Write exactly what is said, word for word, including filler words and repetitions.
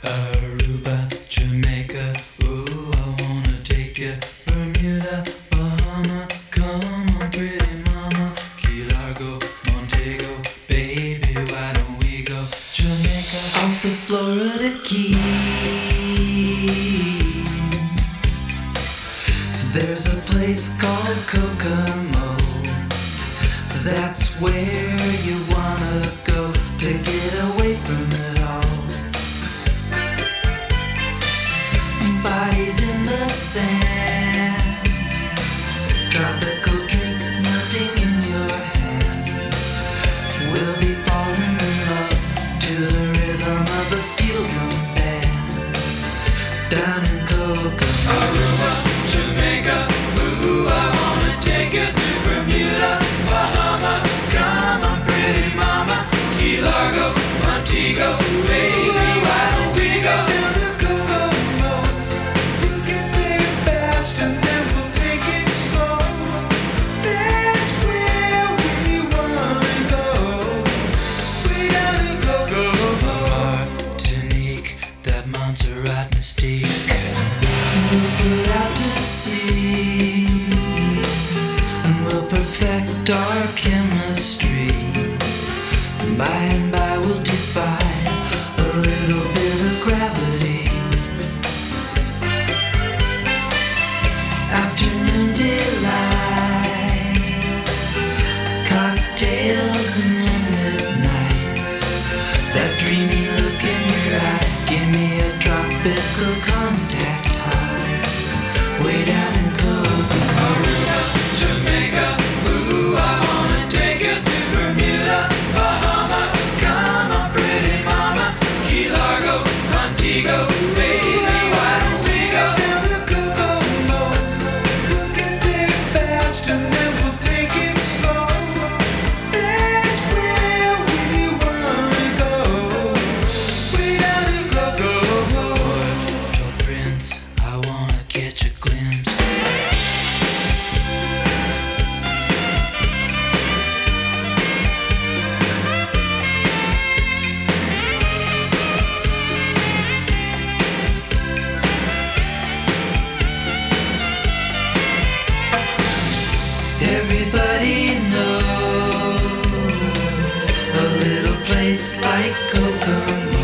Aruba, Jamaica, ooh, I wanna take you. Bermuda, Bahama, come on, pretty mama. Key Largo, Montego, baby, why don't we go? Jamaica, off the Florida Keys. There's a place called Kokomo. That's where you wanna go to get away from it all. Bodies in the sand, tropical drink melting in your hand. We'll be falling in love to the rhythm of a steel drum band. Down in Kokomo, Aruba, Jamaica, ooh, I wanna take you to Bermuda, Bahama, come on, pretty mama. Key Largo, Montego, baby, why don't we go down to Kokomo? We'll get there fast and then we'll take it slow. That's where we wanna go. Way down to Kokomo. Martinique, that Montserrat mystique. We'll put out to sea and we'll perfect our chemistry. By and by we'll defy a little bit of gravity. Afternoon delight, cocktails and moonlit nights. That dreamy look in your eye, give me a tropical contact high. Way down in Kokomo, Aruba, Jamaica, ooh, I wanna take you to Bermuda, Bahama, come on, pretty mama. Key Largo, Montego, baby, why don't we go down to Kokomo? We'll get there fast and then we'll take it slow. That's where we wanna go. Way down to Kokomo. Port-au-Prince, I wanna catch a glimpse. Everybody knows a little place like Kokomo.